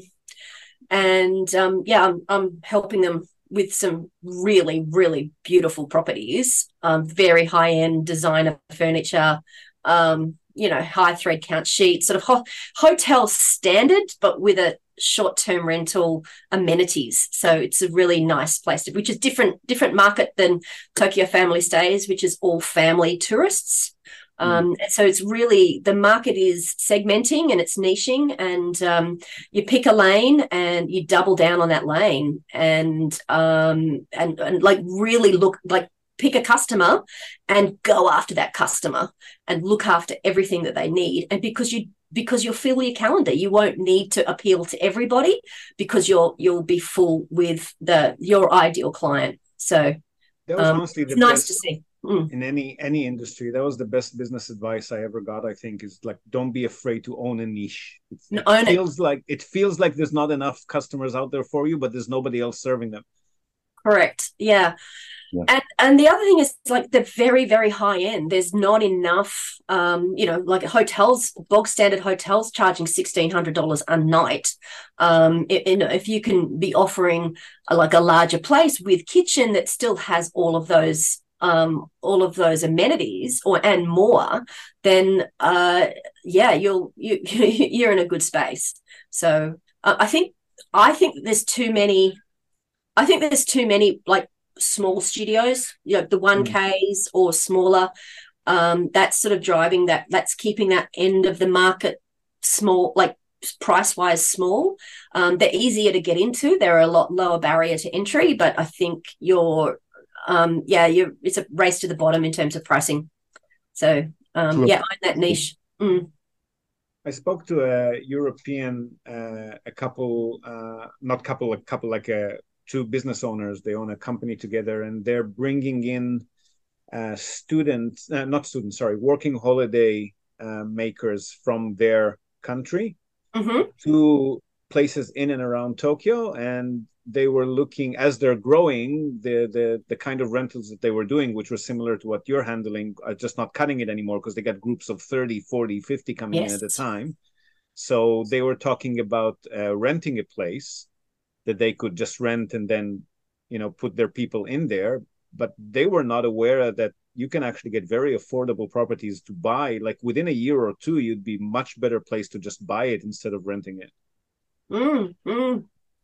and um, yeah, I'm, I'm helping them with some really, really beautiful properties, um, very high end designer furniture, um, you know, high thread count sheets, sort of ho- hotel standard, but with a short term rental amenities. So it's a really nice place to, which is different, different market than Tokyo Family Stays, which is all family tourists. Um, mm. So it's really, the market is segmenting and it's niching, and um, you pick a lane and you double down on that lane, and um, and and like really look, like pick a customer and go after that customer and look after everything that they need. And because you because you'll fill your calendar, you won't need to appeal to everybody, because you'll you'll be full with the your ideal client. So that was um, honestly the it's nice best. to see. Mm. In any any industry, that was the best business advice I ever got. I think is like, don't be afraid to own a niche. It's, it own feels it. like it feels like there's not enough customers out there for you, but there's nobody else serving them. Correct. Yeah. Yeah. And and the other thing is, like, the very, very high end, there's not enough, um, you know, like hotels, bog standard hotels charging sixteen hundred dollars a night. Um, it, you know, if you can be offering a, like a larger place with kitchen that still has all of those um, all of those amenities or and more, then uh, yeah, you'll you you're in a good space. So uh, I think I think there's too many. I think there's too many like small studios, you know, the one Ks or smaller. Um, that's sort of driving that. That's keeping that end of the market small, like price wise small. Um, they're easier to get into. They're a lot lower barrier to entry, but I think you're, um, yeah, you're. It's a race to the bottom in terms of pricing. So um, yeah, own that niche. Mm. I spoke to a European, uh, a couple, uh, not couple, a couple like a. two business owners. They own a company together, and they're bringing in uh, students, uh, not students, sorry, working holiday uh, makers from their country Mm-hmm. to places in and around Tokyo. And they were looking, as they're growing, the the the kind of rentals that they were doing, which was similar to what you're handling, uh, just not cutting it anymore because they got groups of thirty, forty, fifty coming Yes. in at a time. So they were talking about uh, renting a place that they could just rent and then, you know, put their people in there. But they were not aware that you can actually get very affordable properties to buy. Like within a year or two, you'd be much better place to just buy it instead of renting it. Mm, mm.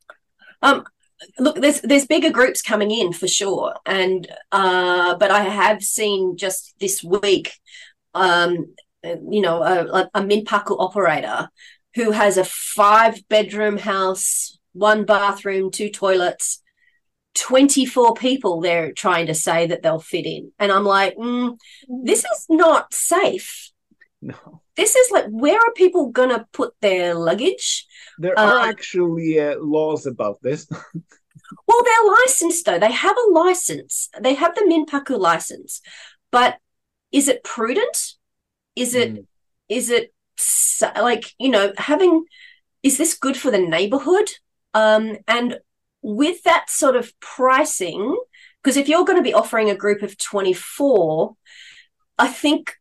Um, look, there's there's bigger groups coming in for sure, and uh, but I have seen just this week, um, you know, a, a Minpaku operator who has a five bedroom house, one bathroom, two toilets, twenty-four people they're trying to say that they'll fit in, and I'm like, mm, this is not safe. No. This is like, where are people gonna put their luggage? There are Uh, actually uh, laws about this. Well, they're licensed though. They have a license. They have the Minpaku license. But is it prudent? Is it Mm. is it s- like, you know, having, is this good for the neighborhood? Um, and with that sort of pricing, because if you're going to be offering a group of twenty-four, I think,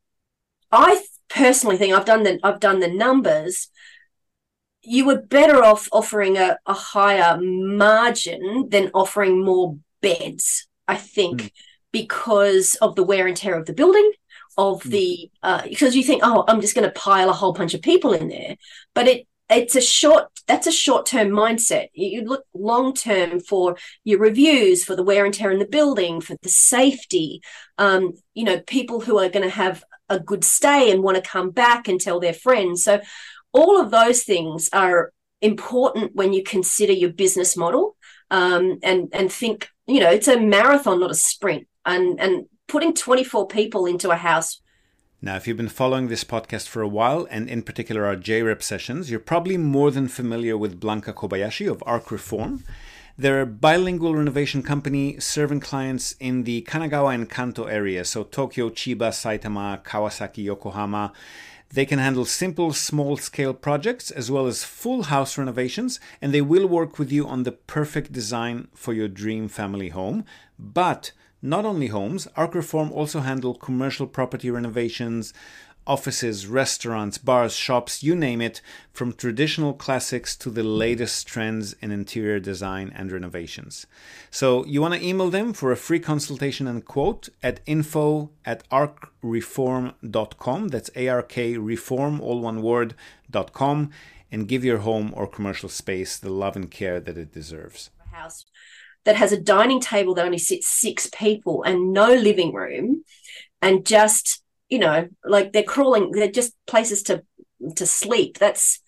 I personally think I've done the I've done the numbers. You were better off offering a, a higher margin than offering more beds, I think, Mm. because of the wear and tear of the building, of Mm. the uh, because you think, oh, I'm just going to pile a whole bunch of people in there, but it it's a short that's a short term mindset. You look long term for your reviews, for the wear and tear in the building, for the safety. Um, you know, people who are going to have a good stay and want to come back and tell their friends. So all of those things are important when you consider your business model, um, and and think, you know, it's a marathon, not a sprint. And and putting twenty-four people into a house. Now, if you've been following this podcast for a while, and in particular our J R E P sessions, you're probably more than familiar with Blanca Kobayashi of Arc Reform. They're a bilingual renovation company serving clients in the Kanagawa and Kanto area, so Tokyo, Chiba, Saitama, Kawasaki, Yokohama. They can handle simple, small-scale projects as well as full house renovations, and they will work with you on the perfect design for your dream family home. But not only homes, Arc Reform also handle commercial property renovations, offices, restaurants, bars, shops, you name it, from traditional classics to the latest trends in interior design and renovations. So you want to email them for a free consultation and quote at info at arcreform dot com. That's A R K reform, all one word, dot com, and give your home or commercial space the love and care that it deserves. A house that has a dining table that only sits six people and no living room, and just, you know, like they're crawling, they're just places to to sleep. That's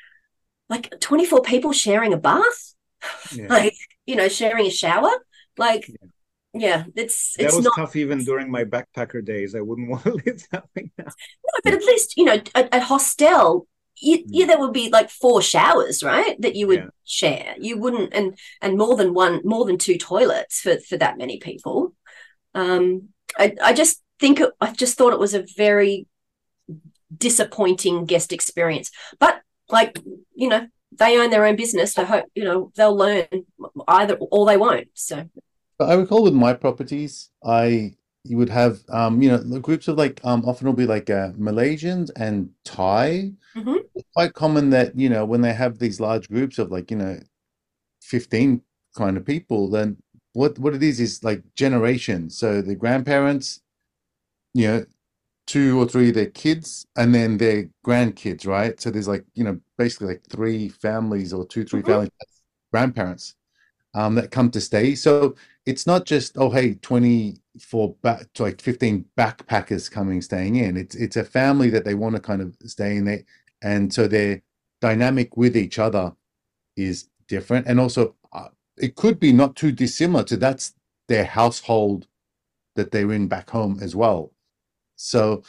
like twenty-four people sharing a bath, Yeah. like, you know, sharing a shower. Like, Yeah. yeah, it's That it's was not. tough even during my backpacker days. I wouldn't want to live that way now. No, but at least, you know, at, at hostel, you, Mm. yeah, there would be like four showers, right? That you would Yeah. share. You wouldn't, and and more than one, more than two toilets for for that many people. Um, I I just think it, I just thought it was a very disappointing guest experience. But like, you know, they own their own business. I hope, you know, they'll learn either, or they won't. So But I recall with my properties, I you would have um, you know, the groups of like um often will be like uh, Malaysians and Thai. Mhm. It's quite common that, you know, when they have these large groups of like, you know, fifteen kind of people, then what what it is is like generations. So the grandparents, you know, two or three of their kids, and then their grandkids, right? So there's like, you know, basically like three families or two, three Mhm. families, grandparents um, that come to stay. So it's not just, oh, hey, twenty-four back to like fifteen backpackers coming, staying in. It's it's a family that they want to kind of stay in there. And so their dynamic with each other is different. And also uh, it could be not too dissimilar to that's their household that they're in back home as well. So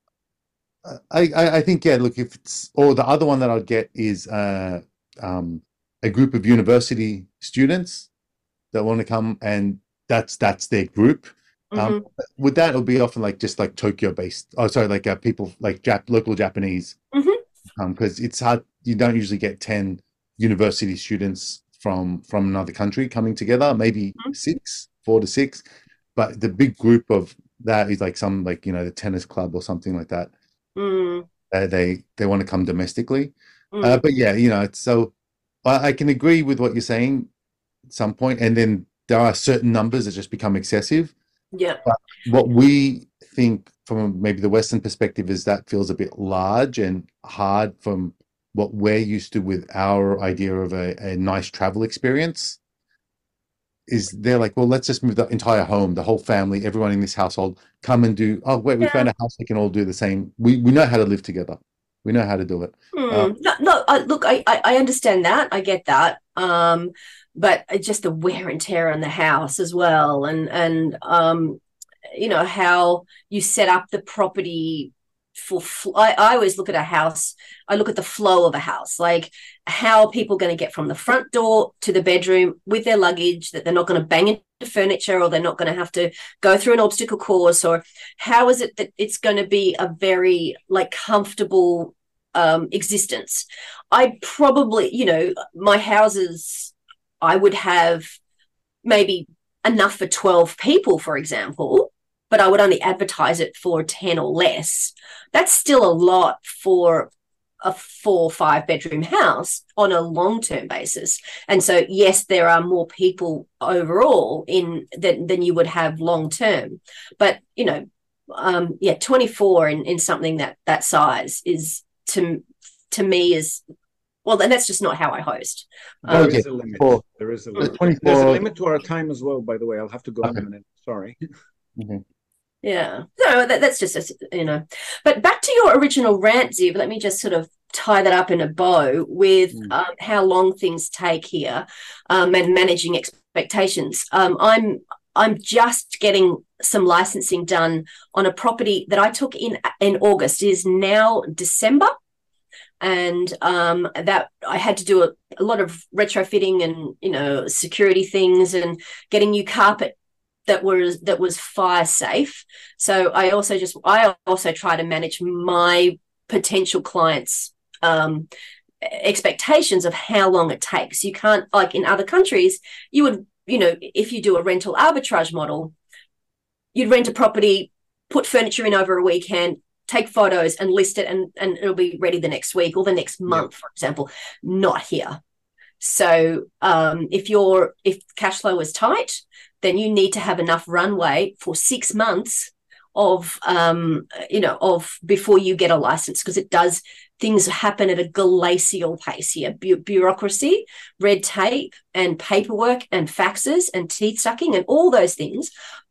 uh, I, I I think, yeah, look, if it's, or the other one that I'd get is uh um a group of university students that want to come, and that's that's their group. Um, Mhm. with that, it'll be often like just like Tokyo based. Oh, sorry, like uh, people like Jap local Japanese, Mhm. um, because it's hard. You don't usually get ten university students from from another country coming together. Maybe Mhm. six, four to six, but the big group of that is like some like you know the tennis club or something like that. Mm. Uh, they they want to come domestically, uh, Mm. but yeah, you know, it's so I, I can agree with what you're saying at some point, and then there are certain numbers that just become excessive. Yeah. But what we think from maybe the Western perspective is that feels a bit large and hard from what we're used to with our idea of a, a nice travel experience. Is they're like, well, let's just move the entire home, the whole family, everyone in this household, come and do. Oh, wait, we Yeah. found a house we can all do the same. We we know how to live together. We know how to do it. Uh, Mm. No, no, I, look, I, I, I understand that. I get that. Um, but it- just the wear and tear on the house as well, and and um, you know how you set up the property for. Fl- I, I always look at a house. I look at the flow of a house, like how are people going to get from the front door to the bedroom with their luggage, that they're not going to bang into furniture, or they're not going to have to go through an obstacle course, or how is it that it's going to be a very like comfortable um, existence. I probably, you know, my houses, I would have maybe enough for twelve people, for example, but I would only advertise it for ten or less. That's still a lot for a four or five bedroom house on a long term basis. And so, yes, there are more people overall in than, than you would have long term. But, you know, um, yeah, twenty-four in, in something that that size is to to me is well, and that's just not how I host. There Um, okay, is a limit. for There is a the limit. There's a twenty-four. limit to our time as well, by the way. I'll have to go in Okay. a minute. Sorry. Mhm. yeah, no, that, that's just you know. But back to your original rant, Ziv. Let me just sort of tie that up in a bow with Mm. um, how long things take here um, and managing expectations. Um, I'm I'm just getting some licensing done on a property that I took in in August. It is now December. And um, that I had to do a, a lot of retrofitting and you know security things and getting new carpet that was that was fire safe. So I also just I also try to manage my potential clients' um, expectations of how long it takes. You can't like in other countries you would you know if you do a rental arbitrage model, you'd rent a property, put furniture in over a weekend, take photos and list it, and, and it'll be ready the next week or the next month, yeah. For example. Not here. So um, if you're if cash flow is tight, then you need to have enough runway for six months of um, you know of before you get a license, because it does things happen at a glacial pace here. Bu- bureaucracy, red tape, and paperwork, and faxes, and teeth sucking, and all those things.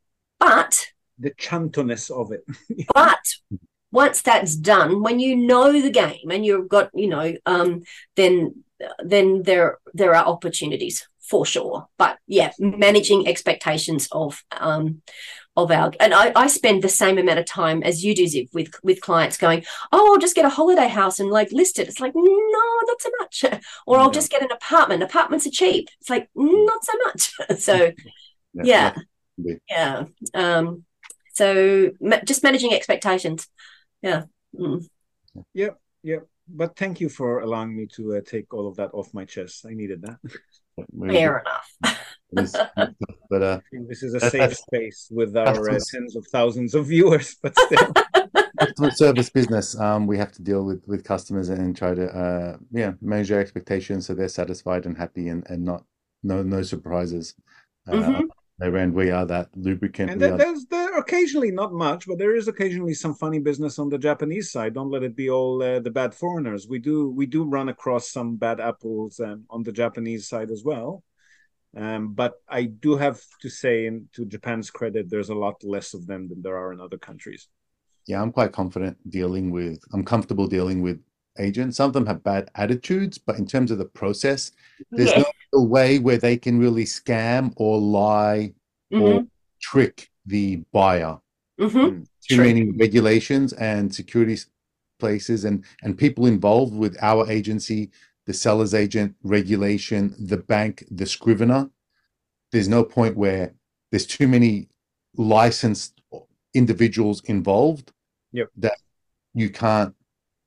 But the chantoness of it. but once that's done, when you know the game and you've got, you know, um, then then there there are opportunities for sure. But yeah, managing expectations of um, of our and I, I spend the same amount of time as you do, Ziv, with with clients going, oh, I'll just get a holiday house and like list it. It's like, no, not so much. Or I'll yeah. just get an apartment. Apartments are cheap. It's like, not so much. So yeah, yeah. yeah. Um, so ma- just managing expectations. Yeah. Mm. Yeah, yeah. But thank you for allowing me to uh, take all of that off my chest. I needed that. Fair enough. But uh, this is a safe space with our uh, tens of thousands of viewers, but still. Customer service business, um, we have to deal with with customers and try to uh, yeah manage their expectations so they're satisfied and happy and, and not no no surprises. Uh, mm-hmm. And we are that lubricant. And there, there's there occasionally not much, but there is occasionally some funny business on the Japanese side. Don't let it be all uh, the bad foreigners. We do we do run across some bad apples um, on the Japanese side as well. Um, but I do have to say, in, to Japan's credit, there's a lot less of them than there are in other countries. Yeah, I'm quite confident dealing with. I'm comfortable dealing with agents. Some of them have bad attitudes, but in terms of the process, there's yeah. no way where they can really scam or lie mm-hmm. or trick the buyer. Mm-hmm. Too True. Many regulations and security places and, and people involved with our agency, the seller's agent, regulation, the bank, the scrivener. there's no point where there's too many licensed individuals involved. Yep. That you can't,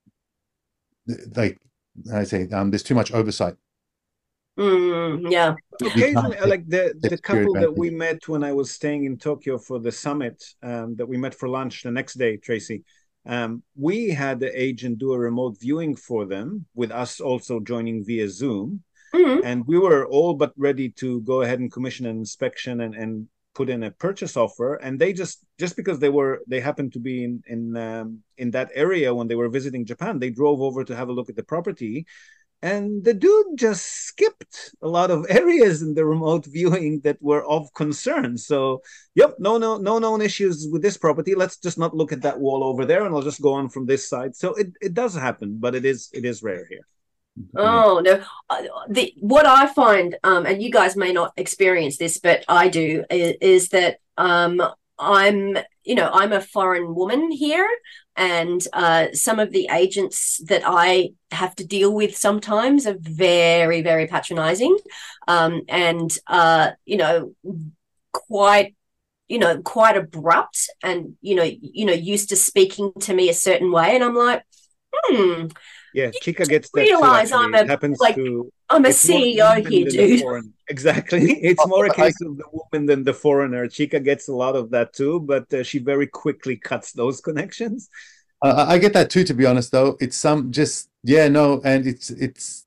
like I say, um, there's too much oversight. Mm, yeah. Occasionally, like the the That's couple your that we advantage. met when I was staying in Tokyo for the summit, um, that we met for lunch the next day, Tracy. Um, we had the agent do a remote viewing for them, with us also joining via Zoom, Mm, and we were all but ready to go ahead and commission an inspection and and put in a purchase offer. And they just just because they were they happened to be in in um, in that area when they were visiting Japan, they drove over to have a look at the property. And the dude just skipped a lot of areas in the remote viewing that were of concern. So, yep, no, no, no known issues with this property. Let's just not look at that wall over there, and I'll just go on from this side. So it, it does happen, but it is it is rare here. oh no. Uh, The what I find, um, and you guys may not experience this, but I do, is, is that um, I'm, you know, I'm a foreign woman here, and uh, some of the agents that I have to deal with sometimes are very, very patronizing, um, and uh, you know, quite, you know, quite abrupt, and you know, you know, used to speaking to me a certain way, and I'm like, hmm. Yeah, Chica gets that too. Realize Actually, I'm a it happens like to. I'm a It's more C E O women here, than the dude. foreign. Exactly, it's more a I, case of the woman than the foreigner. Chica gets a lot of that too, but uh, she very quickly cuts those connections. I I get that too, to be honest, though. It's some just, yeah, no, and it's, it's,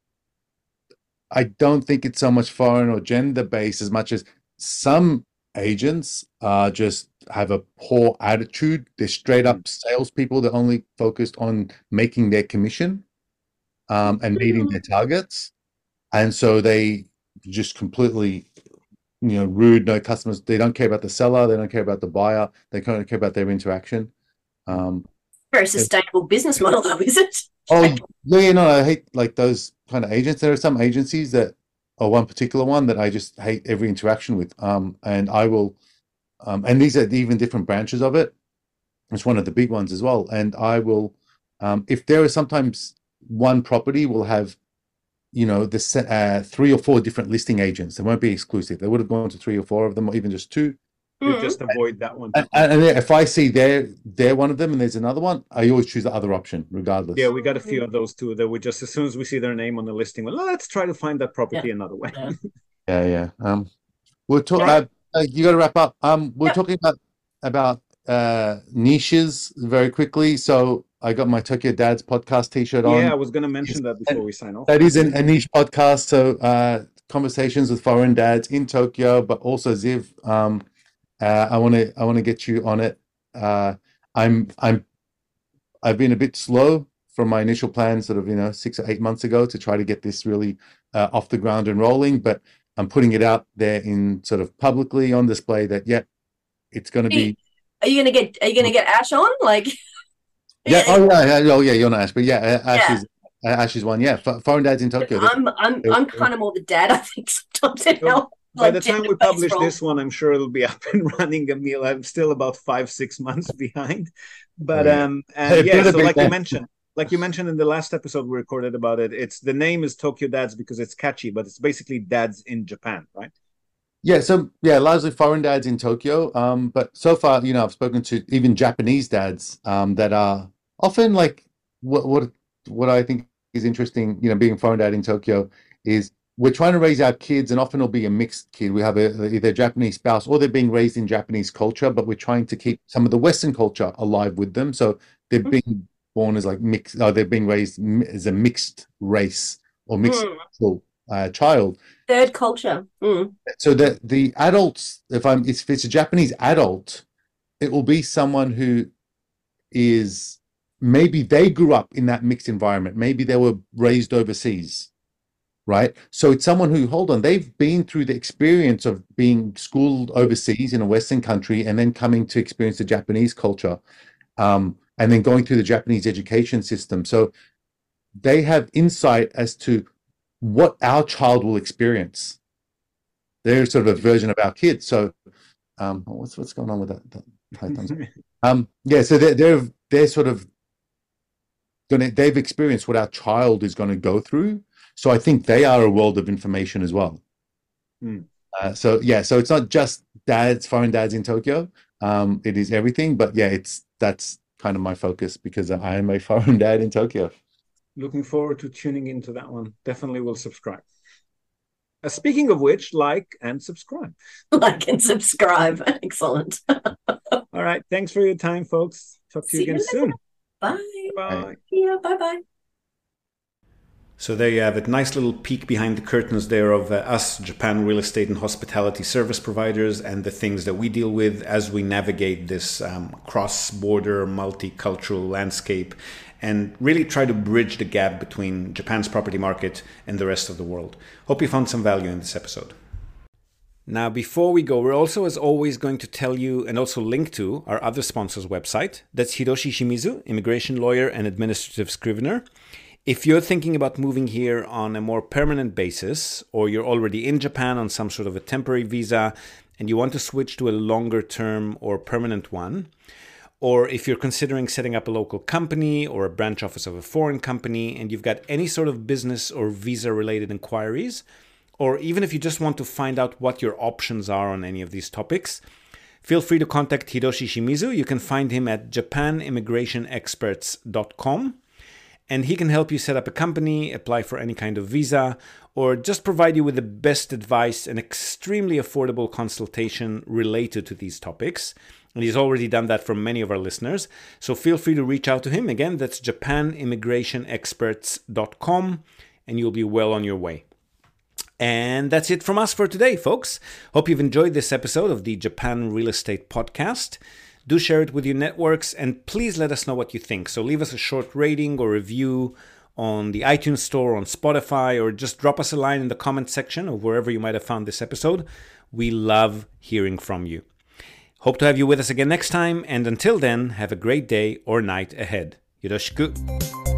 I don't think it's so much foreign or gender based as much as some agents uh, just have a poor attitude. They're straight up salespeople. They're only focused on making their commission um, and meeting their targets. And so they just completely, you know, rude, no customers. They don't care about the seller. They don't care about the buyer. They don't care about their interaction. Um, Very sustainable business model, though, is it? Oh, yeah, you know, I hate like those kind of agents. There are some agencies that, or one particular one that I just hate every interaction with. Um, and I will, um, and these are even different branches of it. It's one of the big ones as well. And I will, um, if there is sometimes one property will have, you know, the se- uh, three or four different listing agents. They won't be exclusive. They would have gone to three or four of them, or even just two. You Mm. just avoid that one. And, and if I see they're they're one of them and there's another one, I always choose the other option, regardless. Yeah, we got a few of those too. That we just, as soon as we see their name on the listing, well, let's try to find that property Yeah. another way. Yeah. Yeah, yeah. Um, we're talking. Right. Uh, uh, you got to wrap up. Um, we're Yep. talking about about uh niches very quickly. So I got my Tokyo Dads podcast T-shirt on. Yeah, I was going to mention that before we sign off. That is an, a niche podcast. So uh, conversations with foreign dads in Tokyo, but also Ziv. Um, uh, I want to I want to get you on it. Uh, I'm I'm I've been a bit slow from my initial plan, sort of, you know, six or eight months ago to try to get this really uh, off the ground and rolling. But I'm putting it out there in sort of publicly on display that, yeah, it's going to be. Are you gonna get? Are you gonna get Ash on? Like, Yeah. Oh, yeah. yeah, Oh, yeah. You're not Ash, but yeah, uh, Ash Yeah. is uh, Ash is one. Yeah. F- foreign dads in Tokyo. I'm I'm I'm kind of more the dad. I think sometimes it Well, helps. By Like the time we gender-based publish roles. this one, I'm sure it'll be up and running, Emil. I'm still about five, six months behind. But Oh, yeah. um, and It yeah, better so be like you then. mentioned, like you mentioned in the last episode we recorded about it, it's the name is Tokyo Dads because it's catchy, but it's basically dads in Japan, right? Yeah, so yeah, largely foreign dads in Tokyo. Um, but so far, you know, I've spoken to even Japanese dads um, that are often like what what what I think is interesting, you know, being a foreign dad in Tokyo is we're trying to raise our kids, and often it'll be a mixed kid. We have a, either a Japanese spouse or they're being raised in Japanese culture, but we're trying to keep some of the Western culture alive with them. So they're being born as like mixed, or they're being raised m- as a mixed race or mixed Mm. cultural, uh, child. Third culture. Mm. So the the adults, if I'm if it's a Japanese adult, it will be someone who is maybe they grew up in that mixed environment. Maybe they were raised overseas, right? So it's someone who, hold on, they've been through the experience of being schooled overseas in a Western country and then coming to experience the Japanese culture, um, and then going through the Japanese education system. So they have insight as to what our child will experience. They're sort of a version of our kids. So, um, what's what's going on with that? that high thumbs up? Um, yeah, so they're they're they're sort of gonna they've experienced what our child is going to go through. So I think they are a world of information as well. Hmm. Uh, so yeah, so it's not just dads, foreign dads in Tokyo. Um, it is everything, but yeah, it's that's kind of my focus because I am a foreign dad in Tokyo. Looking forward to tuning into that one. Definitely will subscribe. Uh, speaking of which, like and subscribe. Like and subscribe. Excellent. All right. Thanks for your time, folks. Talk to you See again you soon. Bye. Bye. Yeah, bye-bye. So there you have it. Nice little peek behind the curtains there of uh, us, Japan real estate and hospitality service providers, and the things that we deal with as we navigate this um, cross-border multicultural landscape and really try to bridge the gap between Japan's property market and the rest of the world. Hope you found some value in this episode. Now, before we go, we're also, as always, going to tell you and also link to our other sponsor's website. That's Hiroshi Shimizu, immigration lawyer and administrative scrivener. If you're thinking about moving here on a more permanent basis, or you're already in Japan on some sort of a temporary visa and you want to switch to a longer term or permanent one, or if you're considering setting up a local company or a branch office of a foreign company and you've got any sort of business or visa related inquiries, or even if you just want to find out what your options are on any of these topics, feel free to contact Hiroshi Shimizu. You can find him at japan immigration experts dot com. And he can help you set up a company, apply for any kind of visa, or just provide you with the best advice and extremely affordable consultation related to these topics. And he's already done that for many of our listeners. So feel free to reach out to him. Again, that's japan immigration experts dot com, and you'll be well on your way. And that's it from us for today, folks. Hope you've enjoyed this episode of the Japan Real Estate Podcast. Do share it with your networks, and please let us know what you think. So leave us a short rating or review on the iTunes Store, on Spotify, or just drop us a line in the comment section of wherever you might have found this episode. We love hearing from you. Hope to have you with us again next time, and until then, have a great day or night ahead. Yoroshiku.